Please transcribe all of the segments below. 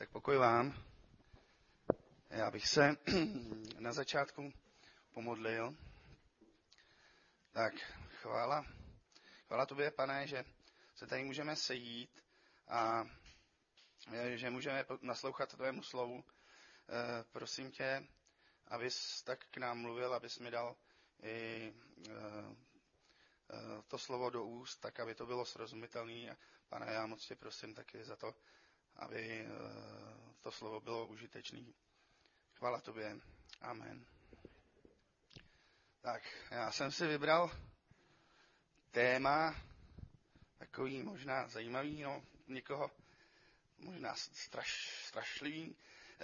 Tak pokoj vám. Já bych se na začátku pomodlil. Tak chvála tobě, Pane, že se tady můžeme sejít a že můžeme naslouchat tvému slovu. Prosím tě, abys tak k nám mluvil, abys mi dal i to slovo do úst, tak aby to bylo srozumitelné. Pane, já moc tě prosím taky za to, aby to slovo bylo užitečné. Chvála tobě. Amen. Tak, já jsem si vybral téma takový možná zajímavý, někoho možná strašlivý.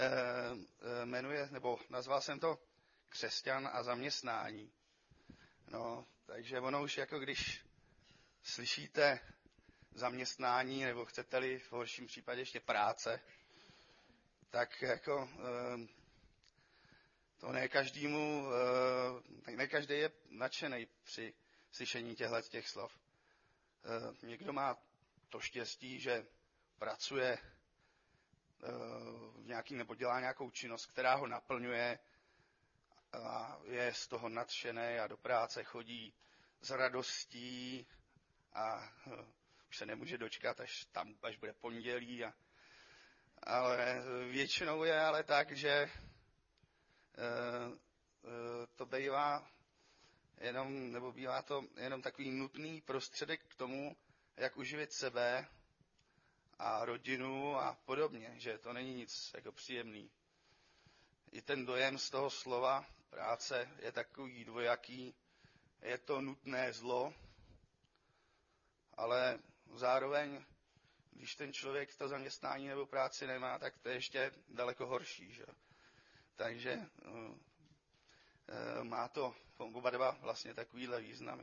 Nazval jsem to Křesťan a zaměstnání. Takže ono už jako když slyšíte zaměstnání, nebo chcete-li v horším případě ještě práce, tak jako to ne každý je nadšený při slyšení těch slov. Někdo má to štěstí, že pracuje v nějaký nebo dělá nějakou činnost, která ho naplňuje a je z toho nadšený a do práce chodí s radostí a už se nemůže dočkat, až bude pondělí. Ale většinou je ale tak, že to bývá to jenom takový nutný prostředek k tomu, jak uživit sebe a rodinu a podobně, že to není nic jako příjemný. I ten dojem z toho slova práce je takový dvojaký, je to nutné zlo, ale zároveň, když ten člověk to zaměstnání nebo práci nemá, tak to je ještě daleko horší. Že? Takže má to oba dva vlastně takovýhle významy.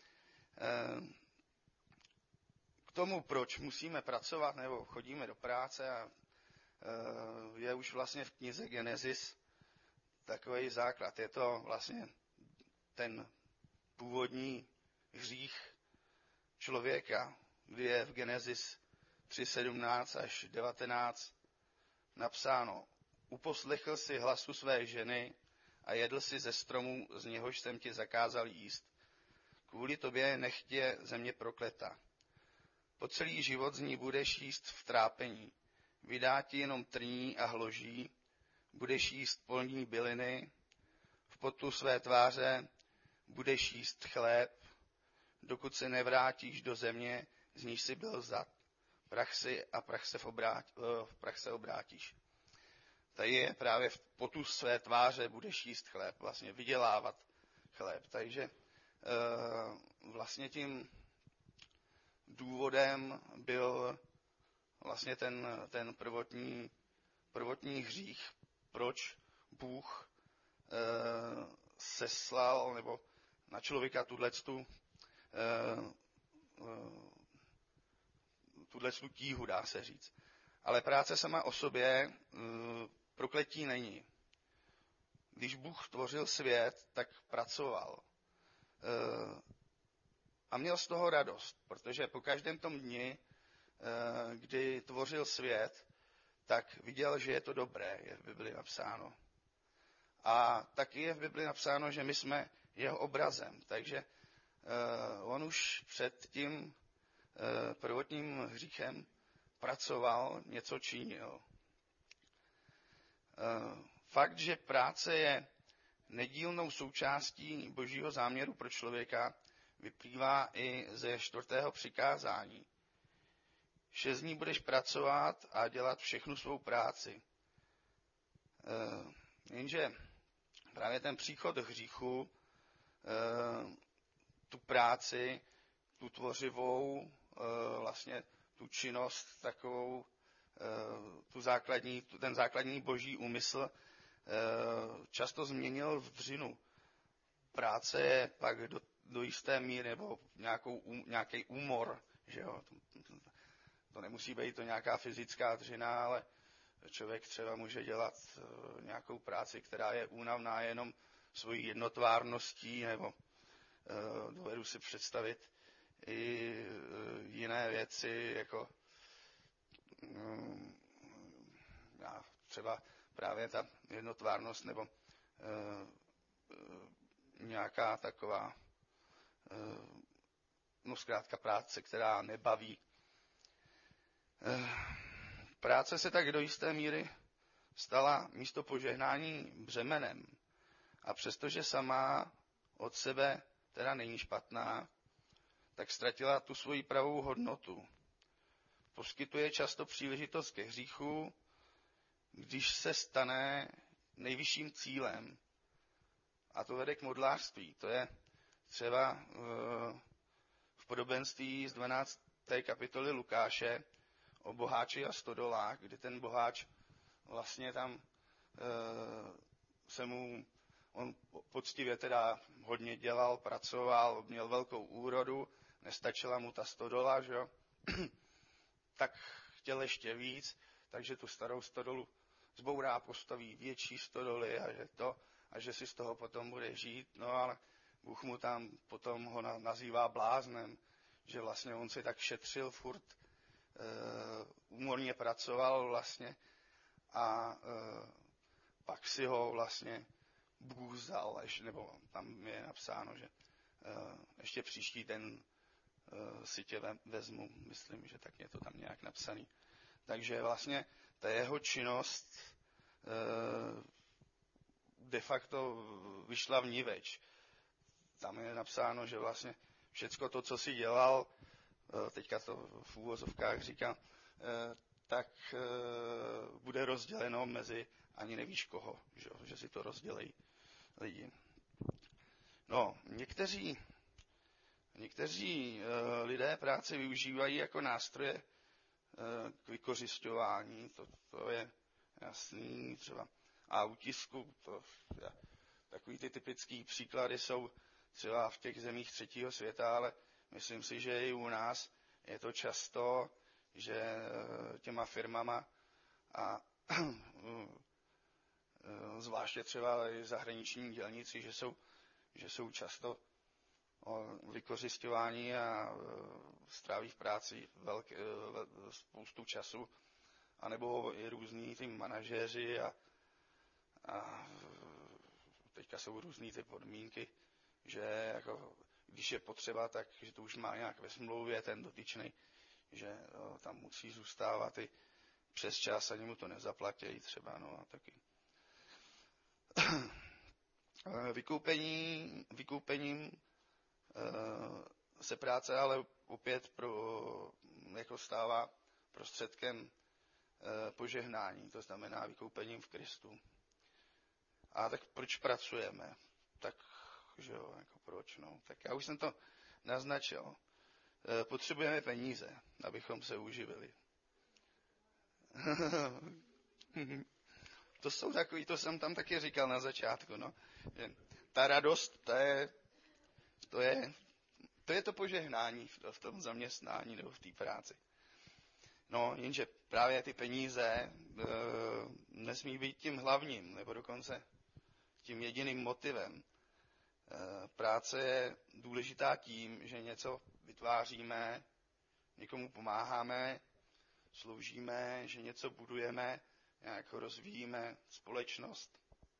K tomu, proč musíme pracovat nebo chodíme do práce, je už vlastně v knize Genesis takový základ. Je to vlastně ten původní hřích člověka, kdy je v Genesis 3:17 až 19 napsáno: Uposlechl si hlasu své ženy a jedl si ze stromu, z něhož jsem ti zakázal jíst. Kvůli tobě nechť je země prokleta. Po celý život z ní budeš jíst v trápení. Vydá ti jenom trní a hloží, budeš jíst polní byliny, v potu své tváře budeš jíst chléb, dokud se nevrátíš do země, z níž jsi byl vzat. Prach si a v prach se obrátíš. Tady je právě v potu své tváře budeš jíst chléb, vlastně vydělávat chléb. Takže vlastně tím důvodem byl vlastně ten prvotní hřích, proč Bůh seslal nebo na člověka tuhletu tíhu, dá se říct. Ale práce sama o sobě prokletí není. Když Bůh tvořil svět, tak pracoval. A měl z toho radost, protože po každém tom dni, kdy tvořil svět, tak viděl, že je to dobré, je v Bibli napsáno. A taky je v Bibli napsáno, že my jsme jeho obrazem. Takže on už před tím prvotním hříchem pracoval, něco činil. Fakt, že práce je nedílnou součástí Božího záměru pro člověka, vyplývá i ze 4. přikázání. 6 dní budeš pracovat a dělat všechnu svou práci. Jenže právě ten příchod hříchu, tu práci, tu tvořivou, vlastně tu činnost takovou, ten základní boží úmysl často změnil v dřinu. Práce je pak do jisté míry nebo nějaký úmor, že jo. To nemusí být to nějaká fyzická dřina, ale člověk třeba může dělat nějakou práci, která je únavná jenom svojí jednotvárností, nebo dovedu si představit i jiné věci, jako třeba právě ta jednotvárnost nebo nějaká taková, no zkrátka práce, která nebaví. Práce se tak do jisté míry stala místo požehnání břemenem. A přestože sama od sebe teda není špatná, tak ztratila tu svoji pravou hodnotu. Poskytuje často příležitost ke hříchu, když se stane nejvyšším cílem. A to vede k modlářství. To je třeba v podobenství z 12. kapitoly Lukáše o boháči a stodolách, kdy ten boháč vlastně tam on poctivě teda hodně dělal, pracoval, měl velkou úrodu, nestačila mu ta stodola, že jo? Tak chtěl ještě víc, takže tu starou stodolu zbourá, postaví větší stodoly a že si z toho potom bude žít. No ale Bůh mu tam potom ho nazývá bláznem, že vlastně on si tak šetřil furt, úmorně pracoval vlastně a pak si ho vlastně Bůh vzal, nebo tam je napsáno, že ještě příští den si tě vezmu, myslím, že tak je to tam nějak napsaný. Takže vlastně ta jeho činnost de facto vyšla vniveč. Tam je napsáno, že vlastně všecko to, co si dělal, teďka to v úvozovkách říkám, tak bude rozděleno mezi ani nevíš koho, že si to rozdělejí lidi. No, někteří lidé práci využívají jako nástroje k vykořisťování, to je jasný, třeba a utisku, takový ty typický příklady jsou třeba v těch zemích třetího světa, ale myslím si, že i u nás je to často, že těma firmama a zvláště třeba i zahraniční dělníci, že jsou často vykořisťování a stráví v práci spoustu času, anebo i různí ty manažéři a teďka jsou různý ty podmínky, že jako, když je potřeba, tak že to už má nějak ve smlouvě ten dotyčný, že tam musí zůstávat i přes čas, ani mu to nezaplatí třeba, no a taky. Vykoupením se práce ale opět jako stává prostředkem požehnání, to znamená vykoupením v Kristu. A tak proč pracujeme? Tak, že jo, jako proč, no. Tak já už jsem to naznačil. Potřebujeme peníze, abychom se uživili. To jsou takový, to jsem tam taky říkal na začátku, no. Ta radost, to je to požehnání v tom zaměstnání nebo v té práci. No, jenže právě ty peníze nesmí být tím hlavním, nebo dokonce tím jediným motivem. Práce je důležitá tím, že něco vytváříme, někomu pomáháme, sloužíme, že něco budujeme, nějak rozvíjíme společnost.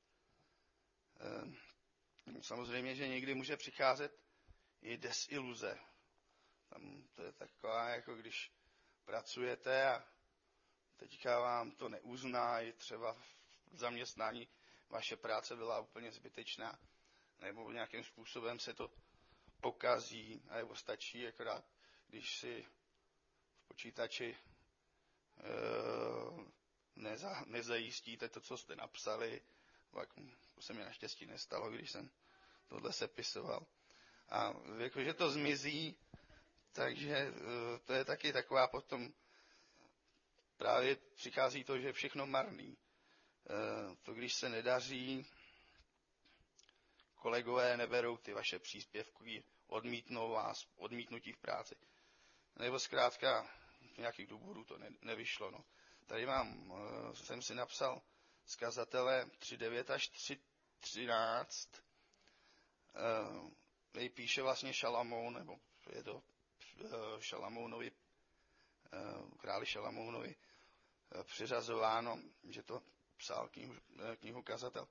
Samozřejmě, že někdy může přicházet i desiluze. Tam to je taková, jako když pracujete a teďka vám to neuzná, i třeba v zaměstnání vaše práce byla úplně zbytečná, nebo nějakým způsobem se to pokazí, nebo stačí akorát, když si v počítači nezajistíte to, co jste napsali. To se mi naštěstí nestalo, když jsem tohle sepisoval. A jakože to zmizí, takže to je taky taková potom právě přichází to, že je všechno marný. To, když se nedaří, kolegové neberou ty vaše příspěvky, odmítnou vás, odmítnutí v práci. Nebo zkrátka nějakých důvodů to nevyšlo. No. Tady jsem si napsal z kazatele 3.9 až 3.13. Tady píše vlastně Šalamoun, nebo je to Šalamounovi, králi Šalamounovi přiřazováno, že to psal knihu Kazatel.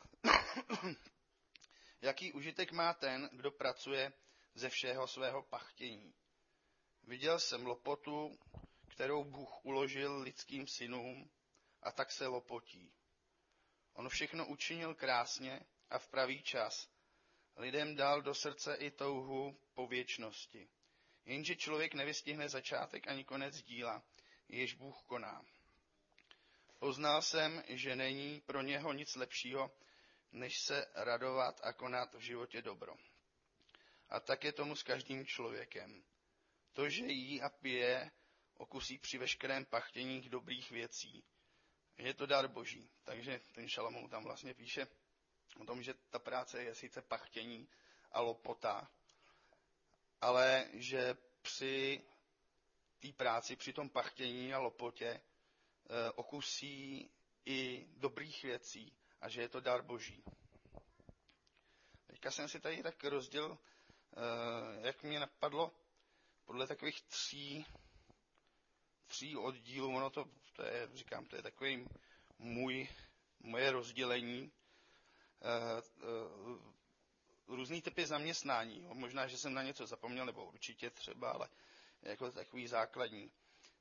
Jaký užitek má ten, kdo pracuje ze všeho svého pachtění? Viděl jsem lopotu, kterou Bůh uložil lidským synům, a tak se lopotí. On všechno učinil krásně a v pravý čas. Lidem dal do srdce i touhu po věčnosti. Jenže člověk nevystihne začátek ani konec díla, jež Bůh koná. Poznal jsem, že není pro něho nic lepšího, než se radovat a konat v životě dobro. A tak je tomu s každým člověkem. To, že jí a pije, okusí při veškerém pachtění dobrých věcí. Je to dar Boží. Takže ten Šalamoun tam vlastně píše o tom, že ta práce je sice pachtění a lopota, ale že při té práci, při tom pachtění a lopotě okusí i dobrých věcí a že je to dar Boží. Teďka jsem si tady tak rozdělil, jak mě napadlo, podle takových tří oddílů, ono to je, říkám, to je takový moje rozdělení, různý typy zaměstnání. Možná, že jsem na něco zapomněl, nebo určitě třeba, ale jako takový základní.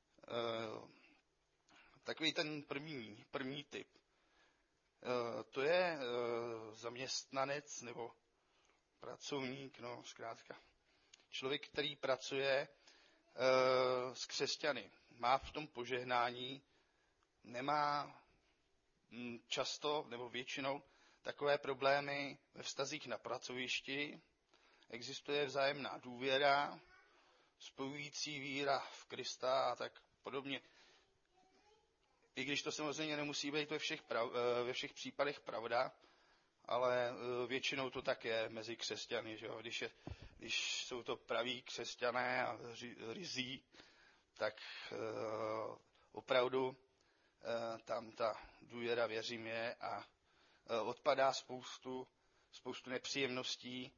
Takový ten první typ. To je zaměstnanec nebo pracovník, no zkrátka. Člověk, který pracuje s křesťany, má v tom požehnání, nemá často nebo většinou takové problémy ve vztazích na pracovišti, existuje vzájemná důvěra, spojující víra v Krista a tak podobně. I když to samozřejmě nemusí být ve všech případech pravda, ale většinou to tak je mezi křesťany, že jo? Když jsou to praví křesťané a ryzí, tak opravdu tam ta důvěra, věřím, je a odpadá spoustu nepříjemností,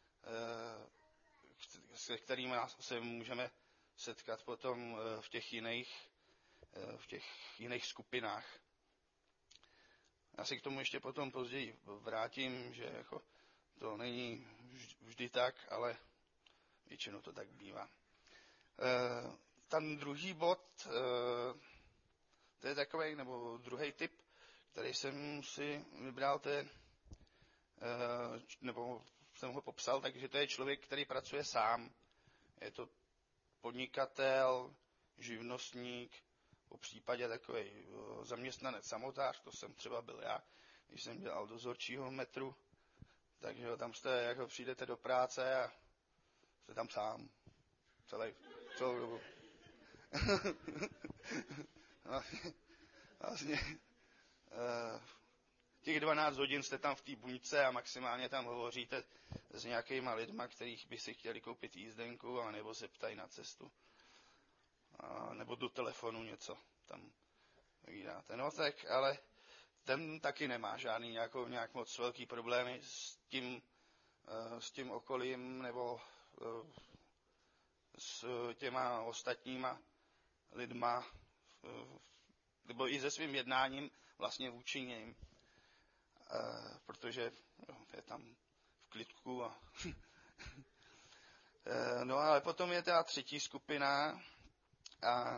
se kterými se můžeme setkat potom v těch jiných skupinách. Já se k tomu ještě potom později vrátím, že jako to není vždy tak, ale většinou to tak bývá. Ten druhý bod, to je takový, nebo druhý typ, který jsem si vybral, nebo jsem ho popsal, takže to je člověk, který pracuje sám. Je to podnikatel, živnostník, po případě takový zaměstnanec samotář, to jsem třeba byl já, když jsem dělal dozorčího metru, takže tam jako přijdete do práce a jste tam sám celou dobu. Vlastně těch 12 hodin jste tam v té buňce a maximálně tam hovoříte s nějakýma lidma, kterých by si chtěli koupit jízdenku, nebo se ptají na cestu. Nebo do telefonu něco tam vydáte. No tak, ale ten taky nemá žádný nějak moc velký problémy s tím okolím nebo s těma ostatníma lidma, nebo i se svým jednáním vlastně vůči nim, protože je tam v klidku. No ale potom je ta třetí skupina a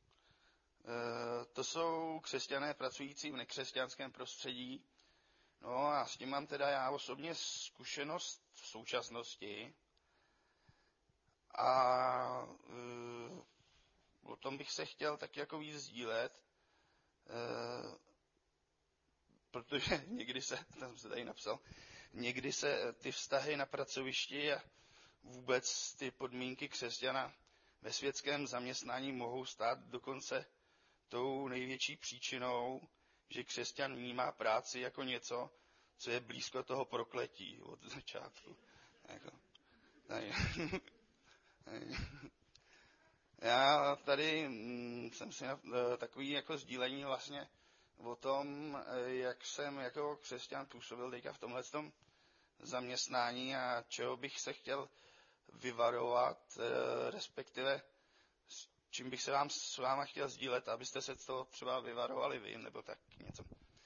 to jsou křesťané pracující v nekřesťanském prostředí. No a s tím mám teda já osobně zkušenost v současnosti a o tom bych se chtěl tak jako víc sdílet, protože někdy jsem se tady napsal, někdy se ty vztahy na pracovišti a vůbec ty podmínky křesťana ve světském zaměstnání mohou stát dokonce tou největší příčinou, že křesťan vnímá práci jako něco, co je blízko toho prokletí od začátku. Já tady jsem si takový jako sdílení vlastně o tom, jak jsem jako křesťan působil teďka v tomhletom zaměstnání a čeho bych se chtěl vyvarovat, respektive čím bych se s váma chtěl sdílet, abyste se z toho třeba vyvarovali vy, nebo tak něco.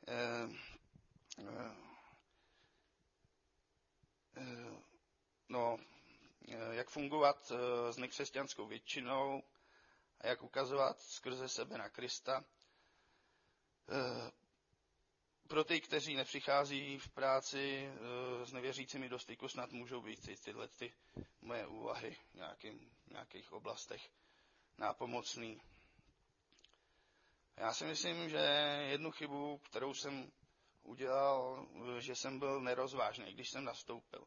jak fungovat s nekřesťanskou většinou a jak ukazovat skrze sebe na Krista. Pro ty, kteří nepřichází v práci s nevěřícími do styku, snad můžou být tyhle moje úvahy v nějakých oblastech nápomocný. Já si myslím, že jednu chybu, kterou jsem udělal, že jsem byl nerozvážný, když jsem nastoupil.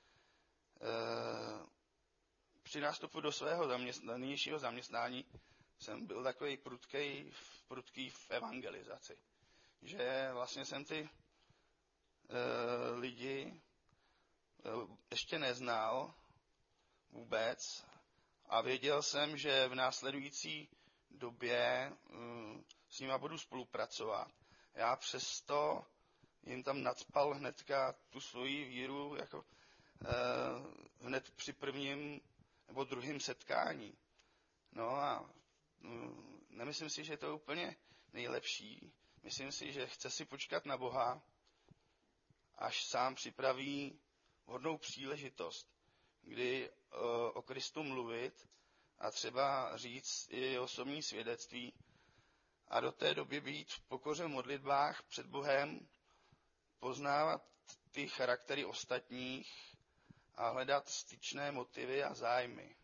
Při nástupu do svého nynějšího zaměstnání jsem byl takový prudký v evangelizaci. Že vlastně jsem ty lidi ještě neznal vůbec a věděl jsem, že v následující době s nima budu spolupracovat. Já přesto jim tam nacpal hnedka tu svoji víru jako hned při prvním nebo druhém setkání. No a nemyslím si, že je to úplně nejlepší. Myslím si, že chce si počkat na Boha, až sám připraví vhodnou příležitost, kdy o Kristu mluvit a třeba říct i osobní svědectví a do té doby být v pokoře v modlitbách před Bohem, poznávat ty charaktery ostatních a hledat styčné motivy a zájmy.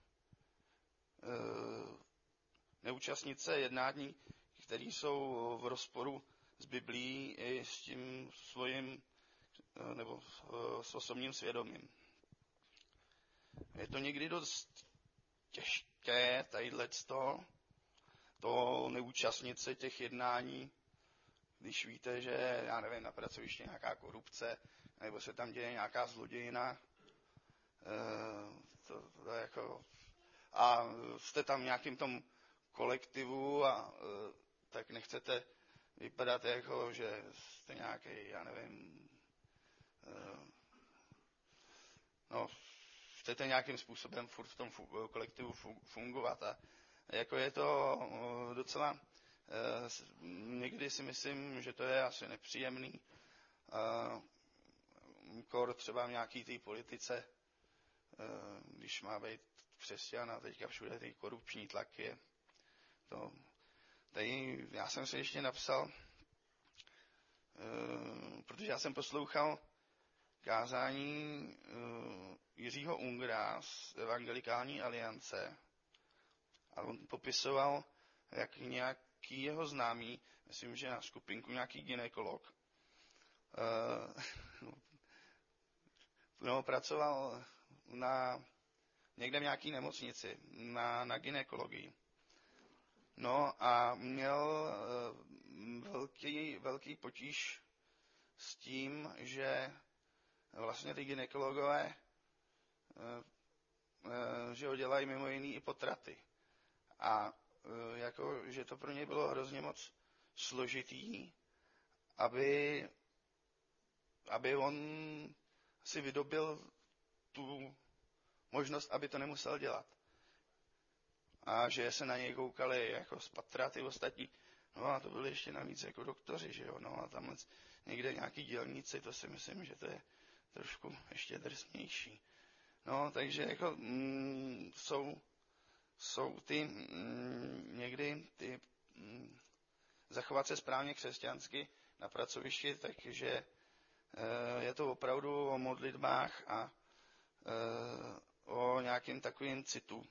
Neúčastnit se jednání, které jsou v rozporu s Biblií i s tím svým nebo s osobním svědomím. Je to někdy dost těžké, to neúčastnit se těch jednání, když víte, že, já nevím, na pracovišti nějaká korupce, nebo se tam děje nějaká zlodějina, a jste tam v nějakým tom kolektivu a tak nechcete vypadat jako, že jste nějaký, já nevím, chcete nějakým způsobem furt v tom kolektivu fungovat a jako je to docela, někdy si myslím, že to je asi nepříjemný, kor třeba v nějaký té politice, když má být křesťan a teďka všude ty korupční tlaky. Tady já jsem si ještě napsal, protože já jsem poslouchal kázání Jiřího Ungra z Evangelikální aliance a on popisoval, jak nějaký jeho známý, myslím, že na skupinku nějaký gynekolog, pracoval někde v nějaký nemocnici na gynekologii. No a měl velký potíž s tím, že vlastně ty gynekologové že ho dělají mimo jiný i potraty. A že to pro něj bylo hrozně moc složitý, aby on si vydobil tu možnost, aby to nemusel dělat. A že se na něj koukali jako z patra ty ostatní. No a to byli ještě navíc jako doktoři, že jo. No a tamhle někde nějaký dělníci, to si myslím, že to je trošku ještě drsnější. No, takže jako jsou ty někdy ty zachovat se správně křesťansky na pracovišti, takže je to opravdu o modlitbách a o nějakým takovým citu.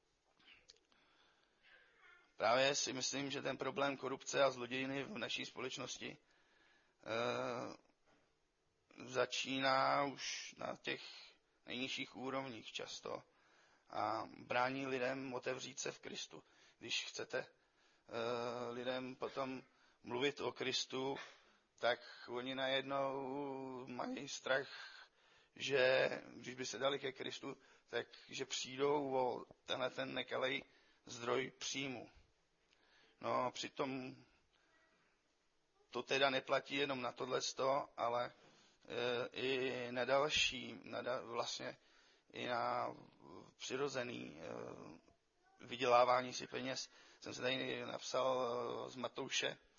Právě si myslím, že ten problém korupce a zlodějiny v naší společnosti začíná už na těch nejnižších úrovních často a brání lidem otevřít se v Kristu. Když chcete lidem potom mluvit o Kristu, tak oni najednou mají strach, že když by se dali ke Kristu, tak že přijdou o ten nekalej zdroj příjmu. No, přitom to teda neplatí jenom na tohleto, ale i na další, vlastně i na přirozený vydělávání si peněz. Jsem se tady napsal z Matouše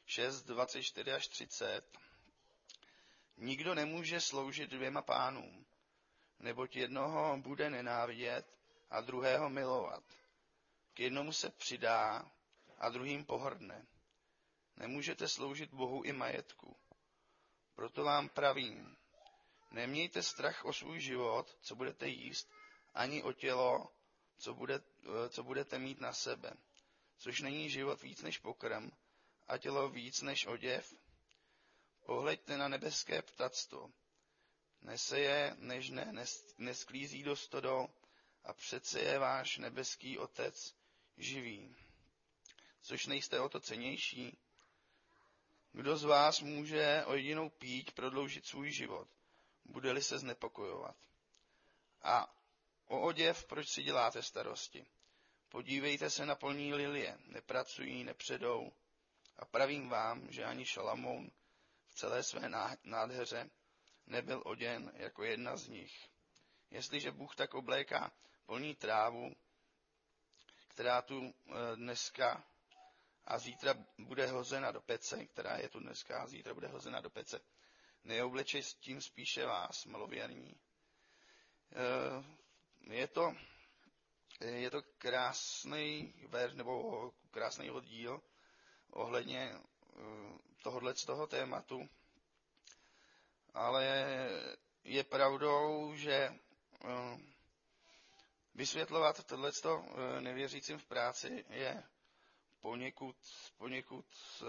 6, 24 až 30. Nikdo nemůže sloužit dvěma pánům, neboť jednoho bude nenávidět a druhého milovat. K jednomu se přidá a druhým pohrdne. Nemůžete sloužit Bohu i majetku. Proto vám pravím, nemějte strach o svůj život, co budete jíst, ani o tělo, co budete mít na sebe. Což není život víc než pokrm a tělo víc než oděv. Pohleďte na nebeské ptactvo. Neseje, než nesklízí do stodol a přece je váš nebeský Otec živý. Což nejste o to cennější? Kdo z vás může o jedinou píď prodloužit svůj život, bude-li se znepokojovat? A o oděv proč si děláte starosti? Podívejte se na polní lilie, nepracují, nepředou. A pravím vám, že ani Šalamoun v celé své nádheře nebyl oděn jako jedna z nich. Jestliže Bůh tak obléká polní trávu, která tu dneska a zítra bude hozena do pece, která je tu dneska a zítra bude hozena do pece, neobleče s tím spíše vás, malověrní. Je to krásný verš nebo krásný oddíl ohledně z toho tématu, ale je pravdou, že vysvětlovat tohleto nevěřícím v práci je poněkud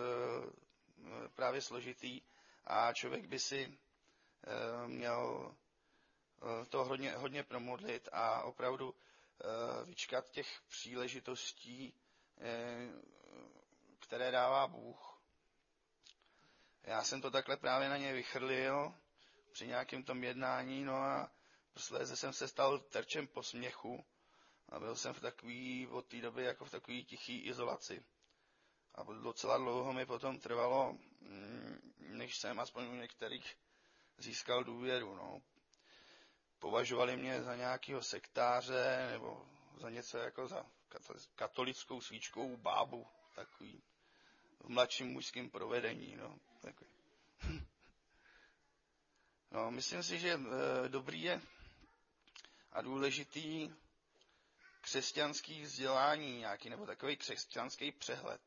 právě složitý a člověk by si měl to hodně promodlit a opravdu vyčkat těch příležitostí, které dává Bůh. Já jsem to takhle právě na ně vychrlil při nějakém tom jednání, no a posléze jsem se stal terčem posměchu a byl jsem od té doby jako v takové tiché izolaci. A docela dlouho mi potom trvalo, než jsem aspoň u některých získal důvěru. No. Považovali mě za nějakého sektáře nebo za něco jako za katolickou svíčkovou bábu, takový v mladším mužském provedení. No, takový. No, myslím si, že dobrý je a důležitý křesťanský vzdělání nějaký, nebo takový křesťanský přehled.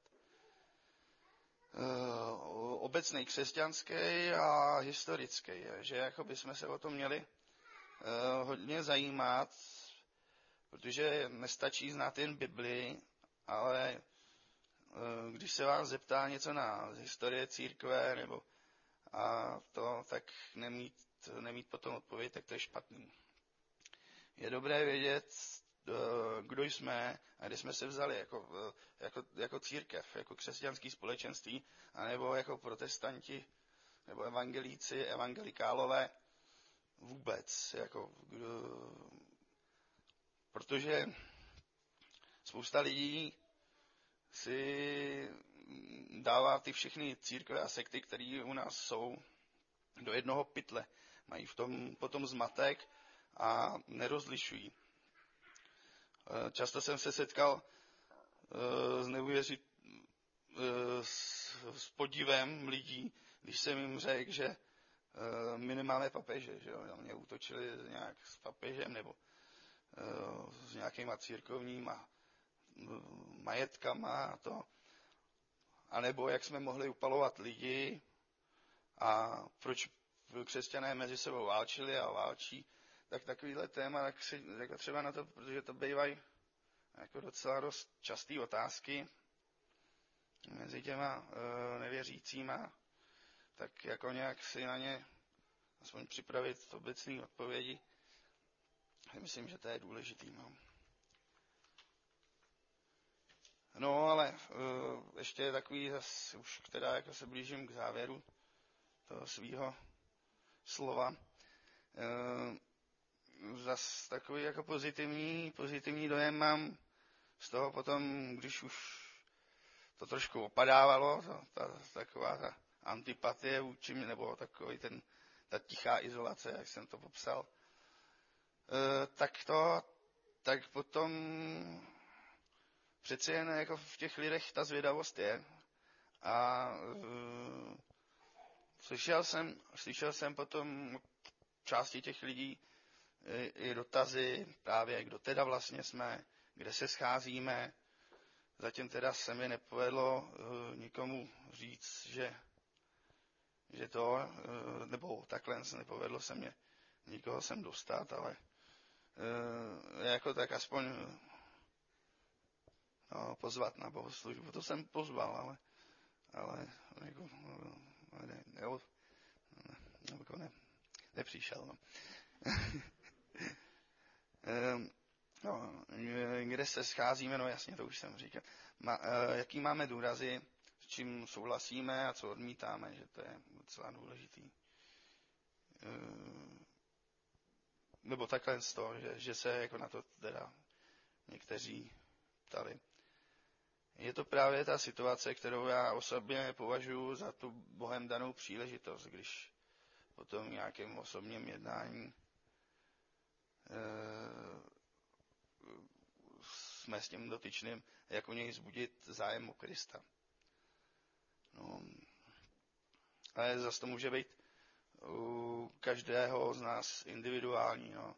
Obecný křesťanský a historický, že jako bychom se o to měli hodně zajímat, protože nestačí znát jen Bibli, ale když se vás zeptá něco na historie církve nebo a to, tak nemít potom odpověď, tak to je špatný. Je dobré vědět, kdo jsme a kde jsme se vzali jako církev, jako křesťanský společenství, anebo jako protestanti, nebo evangelíci, evangelikálové vůbec. Protože spousta lidí si dává ty všechny církve a sekty, které u nás jsou, do jednoho pytle. Mají v tom potom zmatek a nerozlišují. Často jsem se setkal s podivem lidí, když jsem jim řekl, že my nemáme papeže, že jo, na mě útočili nějak s papežem nebo s nějakýma církovníma majetkama a to. A nebo jak jsme mohli upalovat lidi a proč křesťané mezi sebou válčili a válčí, tak takovýhle téma, tak třeba na to, protože to bývají jako docela dost časté otázky mezi těma nevěřícíma, tak jako nějak si na ně aspoň připravit obecné odpovědi. Myslím, že to je důležitý. No ale ještě je takový zas, už teda jako se blížím k závěru toho svýho slova. Zas takový jako pozitivní dojem mám z toho potom, když už to trošku opadávalo, taková ta antipatie vůči mě, nebo ta tichá izolace, jak jsem to popsal, tak potom přeci jen jako v těch lidech ta zvědavost je A slyšel jsem potom od části těch lidí i dotazy, právě kdo teda vlastně jsme, kde se scházíme. Zatím teda se mi nepovedlo nikomu říct, že to, nebo takhle se nepovedlo se mě nikoho sem dostat, ale jako tak aspoň pozvat na bohoslužbu. To jsem pozval, ale jako, nepřišel. No. Kde se scházíme, no jasně, to už jsem říkal. Jaký máme důrazy, s čím souhlasíme a co odmítáme, že to je docela důležitý. Nebo takhle z toho, že se jako na to teda někteří ptali. Je to právě ta situace, kterou já osobně považuji za tu Bohem danou příležitost, když po tom nějakém osobním jednání jsme s tím dotyčným, jak u něj vzbudit zájem o Krista. No, ale zase to může být u každého z nás individuální. No.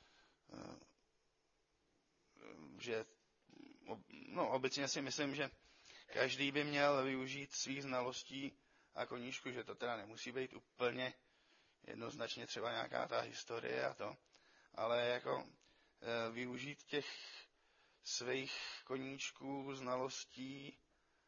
Obecně si myslím, že každý by měl využít svých znalostí a koníčku, že to teda nemusí být úplně jednoznačně třeba nějaká ta historie a to, ale jako využít těch svých koníčků, znalostí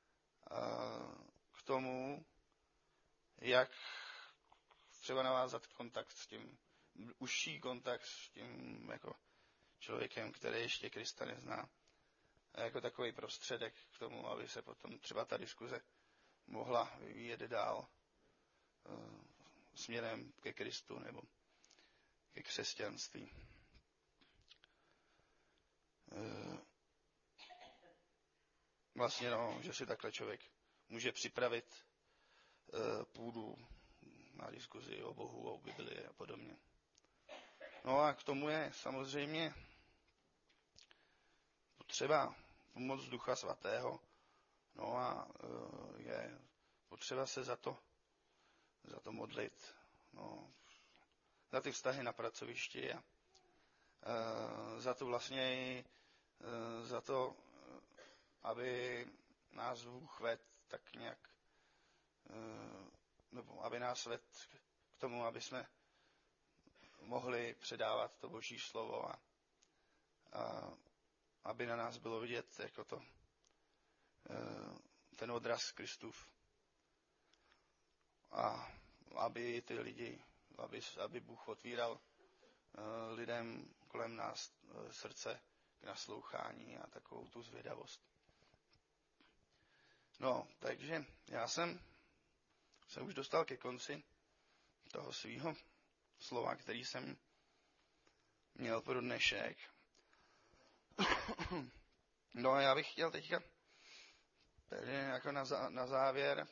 k tomu, jak třeba navázat kontakt s tím, užší kontakt s tím jako člověkem, který ještě Krista nezná. A jako takový prostředek k tomu, aby se potom třeba ta diskuze mohla vyvíjet dál směrem ke Kristu nebo ke křesťanství. Vlastně, že si takhle člověk může připravit půdu na diskuzi o Bohu, o Biblii a podobně. No a k tomu je samozřejmě potřeba pomoc Ducha Svatého. No a je potřeba se za to modlit. No, za ty vztahy na pracovišti a za to vlastně za to, aby nás Bůh vedl tak nějak, nebo aby nás vedl k tomu, aby jsme mohli předávat to Boží slovo a aby na nás bylo vidět jako ten odraz Kristův. A aby ty lidi, aby Bůh otvíral lidem kolem nás srdce k naslouchání a takovou tu zvědavost. No, takže já jsem se už dostal ke konci toho svýho slova, který jsem měl pro dnešek. No a já bych chtěl teďka tady jako na závěr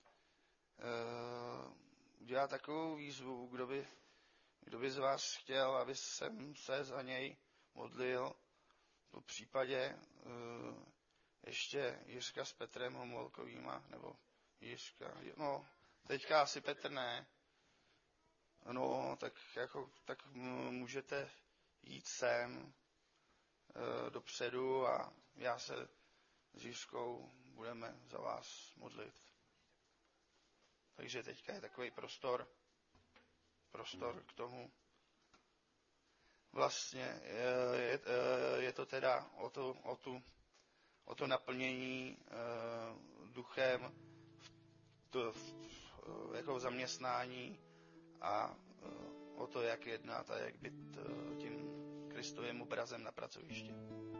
udělat takovou výzvu, kdo by z vás chtěl, aby jsem se za něj modlil. Po případě ještě Jiřka s Petrem Homolkovýma, nebo Jiřka, teďka asi Petr ne. No, tak můžete jít sem dopředu a já se s Jiřkou budeme za vás modlit. Takže teďka je takový prostor k tomu. Vlastně je to teda o to naplnění duchem jako v zaměstnání a o to, jak jednat a jak být tím Kristovým obrazem na pracovišti.